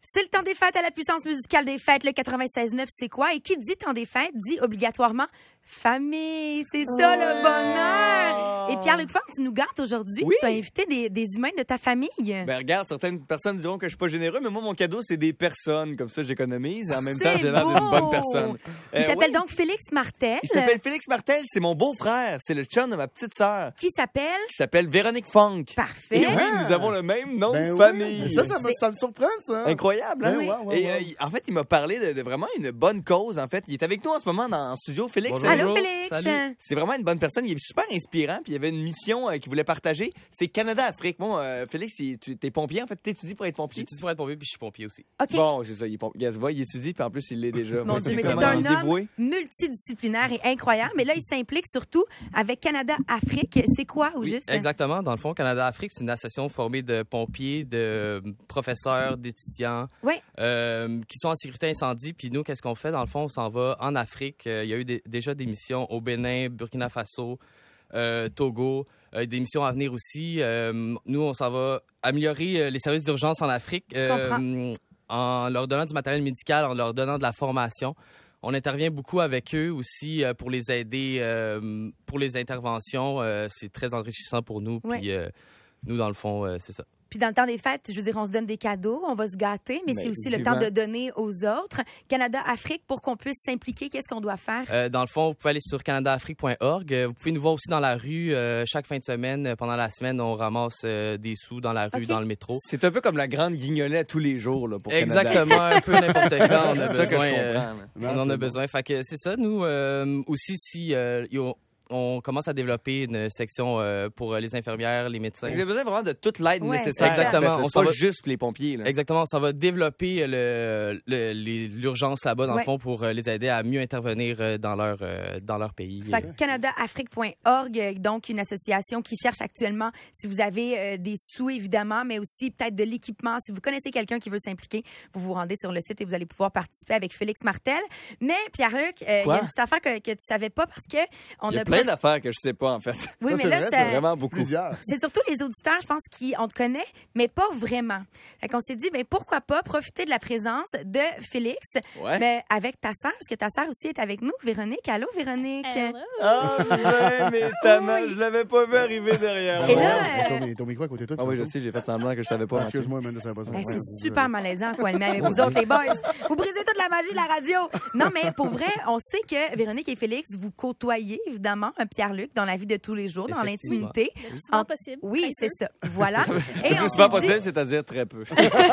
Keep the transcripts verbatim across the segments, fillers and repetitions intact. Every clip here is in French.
C'est le temps des fêtes à la puissance musicale des fêtes, le quatre-vingt-seize neuf, c'est quoi? Et qui dit temps des fêtes dit obligatoirement famille. C'est ça, ouais. Le bonheur! Et Pierre-Luc Funk, tu nous gâtes aujourd'hui. Oui. Tu as invité des, des humains de ta famille. Ben regarde, certaines personnes diront que je suis pas généreux, mais moi, mon cadeau, c'est des personnes. Comme ça, j'économise. Et en même C'est temps, j'ai l'air beau. d'une bonne personne. Il Euh, s'appelle oui. donc Félix Martel. Il s'appelle Félix Martel. C'est mon beau-frère. C'est le chum de ma petite sœur. Qui s'appelle? Qui s'appelle Véronique Funk. Parfait. Et oui, nous avons le même nom Ben de oui. famille. Mais ça, ça me, ça me surprend, ça. Incroyable, hein? Ben ouais, ouais, Et ouais. euh, il- en fait, il m'a parlé de, de vraiment une bonne cause, en fait. Il est avec nous en ce moment dans le studio. Félix, Bonjour. Allô, Bonjour. Félix. Salut. c'est vraiment une bonne personne. Il est super inspirant. Puis il y avait une mission euh, qu'il voulait partager. C'est Canada-Afrique. Moi, euh, Félix, il- tu es pompier. En fait, tu étudies pour être pompier. J'étudie pour être pompier, puis je suis pompier aussi. OK. Bon, c'est ça. Il, est pompier. Gaz, va, il étudie, puis en plus, il l'est déjà. Mon Moi, Dieu, mais c'est vraiment un homme dévoué. multidisciplinaire et incroyable. Mais là, il s'implique surtout avec Canada-Afrique. C'est quoi, au Oui, juste? exactement. Dans le fond, Canada-Afrique, c'est une association formée de pompiers, de professeurs, d'étudiants Ouais. euh, qui sont en sécurité incendie. Puis nous, qu'est-ce qu'on fait? Dans le fond, on s'en va en Afrique. Euh, Il y a eu des- déjà des missions au Bénin, Burkina Faso, euh, Togo, euh, des missions à venir aussi. Euh, nous, on s'en va améliorer euh, les services d'urgence en Afrique Je en leur donnant du matériel médical, en leur donnant de la formation. On intervient beaucoup avec eux aussi euh, pour les aider euh, pour les interventions. Euh, c'est très enrichissant pour nous. Ouais. Puis euh, nous, dans le fond, euh, c'est ça. Puis dans le temps des fêtes, je veux dire, on se donne des cadeaux, on va se gâter, mais Ben, c'est aussi le temps effectivement. de donner aux autres. Canada-Afrique, pour qu'on puisse s'impliquer, qu'est-ce qu'on doit faire? Euh, dans le fond, vous pouvez aller sur canada afrique point org. Euh, Vous pouvez nous voir aussi dans la rue. Euh, chaque fin de semaine, euh, pendant la semaine, on ramasse euh, des sous dans la rue, OK. dans le métro. C'est un peu comme la grande guignolée à tous les jours là, pour Exactement, un peu n'importe quand. On C'est a ça que je besoin. comprends. euh, là. Non, on en c'est a bon. besoin. Fait que c'est ça. Nous euh, aussi, si euh, yo- on commence à développer une section euh, pour euh, les infirmières, les médecins. Vous avez besoin vraiment de toute l'aide Ouais, nécessaire. exactement. En fait, là. On C'est s'en pas va- juste les pompiers. Là. Exactement, ça va développer le, le- les- l'urgence là-bas, dans Ouais. le fond, pour euh, les aider à mieux intervenir euh, dans leur, euh, dans leur pays. Fait que canada afrique point org, euh, donc une association qui cherche actuellement, si vous avez euh, des sous évidemment, mais aussi peut-être de l'équipement. Si vous connaissez quelqu'un qui veut s'impliquer, vous vous rendez sur le site et vous allez pouvoir participer avec Félix Martel. Mais Pierre-Luc, euh, il y Quoi? a une petite affaire que, que tu savais pas parce que on Il y a a plein pas- d'affaires que je sais pas, en fait. Oui, Ça, mais c'est là, vrai, ça- c'est Vraiment beaucoup. Plusieurs. c'est surtout les auditeurs, je pense, qui on te connaît, mais pas vraiment. Fait qu'on s'est dit, ben pourquoi pas profiter de la présence de Félix, Ouais. ben, avec ta sœur, parce que ta sœur aussi est avec nous, Véronique. Allô, Véronique. Hello. Ah, ouais, mais tannant, je l'avais pas vu arriver derrière Et moi. là, Ton- euh, ton- Ton micro à côté de toi. Ah oui, je sais, j'ai fait semblant que je savais pas. Mathieu. Excuse-moi, man, ça va pas ça. Ben, Ouais, c'est ouais, super ouais. malaisant quoi, animer avec vous autres, les boys. Vous brisez toute la magie de la radio. Non, mais pour vrai, on sait que Véronique et Félix, vous côtoyez évidemment un Pierre-Luc dans la vie de tous les jours, dans Effectivement. l'intimité. souvent En- possible. Oui, très c'est peu. ça. Voilà. Et Le on plus s'est souvent dit- possible, c'est-à-dire très peu.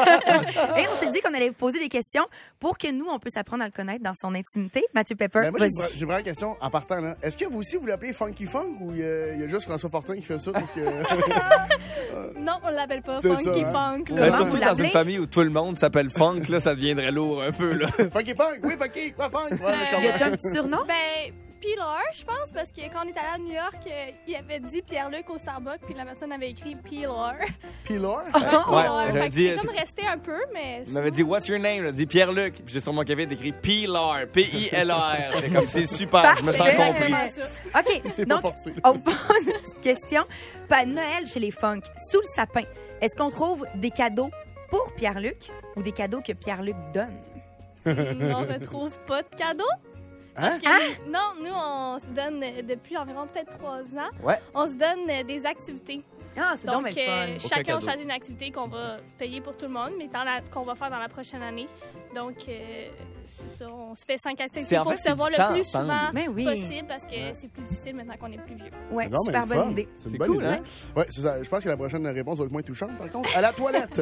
Et on s'est dit qu'on allait vous poser des questions pour que nous, on puisse apprendre à le connaître dans son intimité. Mathieu Pepper, Ben, moi, j'ai une vas-y. vra- j'ai une vraie question en partant. là. Est-ce que vous aussi, vous l'appelez Funky Funk ou il y, a- il y a juste François Fortin qui fait ça? Parce que... Non, on l'appelle pas C'est Funky ça, hein. Funk. Ben, là. Comment surtout vous dans l'appelez? une famille où tout le monde s'appelle Funk, là, ça deviendrait lourd un peu. Là. Funky Funk? Oui, Funky, quoi, Funk? Ouais, je Euh, Y a-tu comprends. un petit surnom? Ben, Pilar, je pense, parce que quand on est allé à New York, euh, il avait dit Pierre-Luc au Starbucks, puis la personne avait écrit Pilar. Pilar? Pilar. j'avais Fait que dit, c'est c'est- comme resté un peu, mais... Il m'avait dit, What's your name? Il a dit Pierre-Luc. Puis j'ai sur mon café écrit P-L-R. P-I-L-R. C'est comme, c'est super. Je me sens Parfait. compris. vraiment ça. OK. C'est pas Donc, forcé. on pose une petite question. Pas Noël chez les Funk, sous le sapin, est-ce qu'on trouve des cadeaux pour Pierre-Luc ou des cadeaux que Pierre-Luc donne? on retrouve pas de cadeaux. Hein? Parce que, Non, nous, on se donne, euh, depuis environ peut-être trois ans, Ouais. on se donne euh, des activités. Ah, c'est donc Donc, bien euh, le fun. chacun cadeau. choisit une activité qu'on va payer pour tout le monde, mais dans la- qu'on va faire dans la prochaine année. Donc, euh, c'est ça, on se fait cinq activités C'est- en pour fait, se c'est voir du le temps plus ensemble. souvent Ben oui. possible, parce que c'est plus difficile maintenant qu'on est plus vieux. Ouais, Non, mais super le bonne fun. idée. C'est une C'est bonne cool, idée. hein? Ouais, c'est ça. Je pense que la prochaine réponse va être moins touchante, par contre. À la toilette!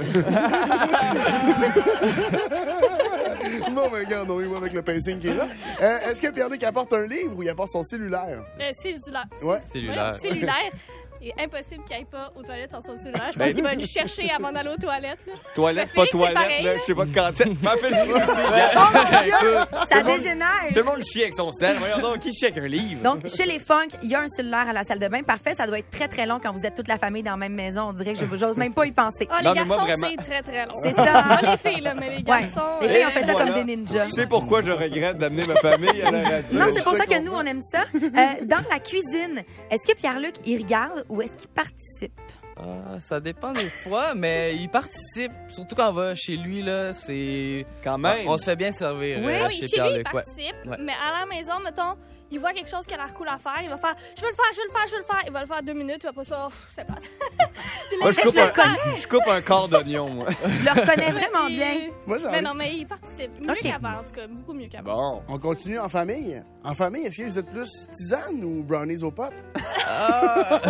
Bon, ben, regarde, on y va avec le pacing qui est là. Euh, Est-ce que Pierre-Luc apporte un livre ou il apporte son cellulaire? Euh, cellulaire. Ouais. Cellulaire. Ouais, cellulaire. Il est impossible qu'il aille pas aux toilettes sans son cellulaire. Je pense Ben, qu'il va le chercher avant d'aller aux toilettes. là. Toilette, Ben, pas Félix, c'est toilette, pareil, là. là. Je sais pas quand est. Mais en fait, Félix aussi. Oh mon Dieu! Ça le monde- dégénère! Tout le monde chie avec son sel. Voyons donc, qui chie avec un livre? Donc, chez les Funk, il y a un cellulaire à la salle de bain. Parfait, ça doit être très, très long quand vous êtes toute la famille dans la même maison. On dirait que je j'ose même pas y penser. Ah, Non, les mais moi, garçons, vraiment. c'est très, très long. C'est ça. Pas les filles, là, mais les Ouais. garçons... Les filles, euh, on fait ça Voilà. comme des ninjas. Je sais pourquoi je regrette d'amener ma famille à la radio. Non, Je c'est pour te ça que comprends. nous, on aime ça. Euh, dans la cuisine, est-ce que Pierre-Luc, il regarde ou est-ce qu'il participe? Ah, ça dépend des fois, mais il participe. Surtout quand on va chez lui, là, c'est... Quand même. On se fait bien servir Oui. euh, Oui, chez chez lui, il Pierre-Luc. Ouais. participe, Ouais. mais à la maison, mettons, il voit quelque chose qui a l'air cool à faire, il va faire « Je veux le faire, je veux le faire, je veux le faire ». Il va le faire deux minutes, puis après ça, oh, c'est plate. Puis là, Moi, je Mais coupe, je le un, connais. je coupe un quart d'oignon, moi. Je le reconnais vraiment il- bien. Moi, j'ai Mais envie- non, mais il participe. Mieux Ok. qu'avant, en tout cas, beaucoup mieux qu'avant. Bon. On continue en famille. En famille, est-ce que vous êtes plus tisane ou brownies aux potes? Ah!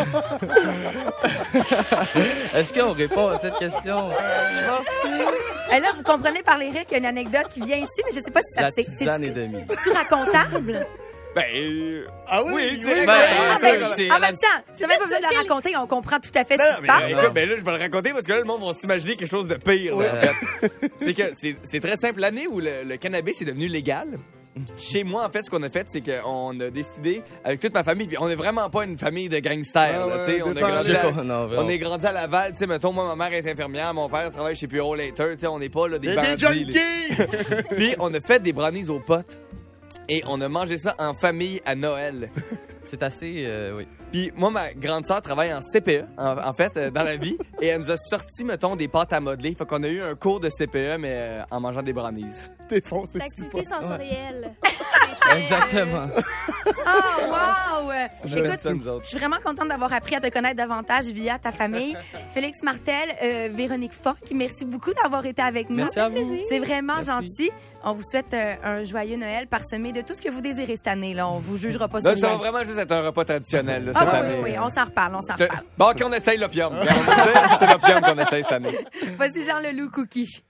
Est-ce qu'on répond à cette question? Je pense que... Et là, vous comprenez par les rires qu'il y a une anecdote qui vient ici, mais je sais pas si ça La c'est. tisane et C'est-tu demie. c'est-tu racontable? Ben, euh, Ah oui, oui, oui, c'est oui. Ben, Ah, c'est- ben, c'est en la- même temps, c'est même pas besoin de le raconter, on comprend tout à fait non, ce non, qui se passe. mais, écoute, ben là, je vais le raconter parce que là, le monde va s'imaginer quelque chose de pire. là, en fait. C'est que c'est c'est très simple. L'année où le, le cannabis est devenu légal, chez moi, en fait, ce qu'on a fait, c'est qu'on a décidé, avec toute ma famille, puis on n'est vraiment pas une famille de gangsters, Ah là, ouais, tu sais, on, a défendez. grandi Je sais à- pas, non, on vraiment. est grandi à Laval, tu sais, mettons, moi, ma mère est infirmière, mon père travaille chez Puro Later, tu sais, on n'est pas là, des C'est bandits. des là. junkies! Puis on a fait des brownies aux potes et on a mangé ça en famille à Noël. C'est assez... euh, oui. Puis moi, ma grande sœur travaille en C P E, en, en fait, euh, dans la vie, et elle nous a sorti, mettons, des pâtes à modeler. Fait qu'on a eu un cours de C P E, mais euh, en mangeant des brownies. T'es foncé L'activité sensorielle. Exactement. Oh, wow! J'aime Écoute, ça, nous autres. je suis vraiment contente d'avoir appris à te connaître davantage via ta famille. Félix Martel, euh, Véronique Fock, merci beaucoup d'avoir été avec nous. Merci à vous. C'est vraiment Merci. gentil. On vous souhaite euh, un joyeux Noël parsemé de tout ce que vous désirez cette année. Là. On vous jugera pas Là, sur ça va l'image. vraiment juste être un repas traditionnel, là, Ah cette oui, année. oui, oui, on s'en reparle, on s'en Je- reparle. Bon, OK, on essaye l'opium. Regarde, on va dire, c'est l'opium qu'on essaye cette année. Voici Jean Leloup Cookie.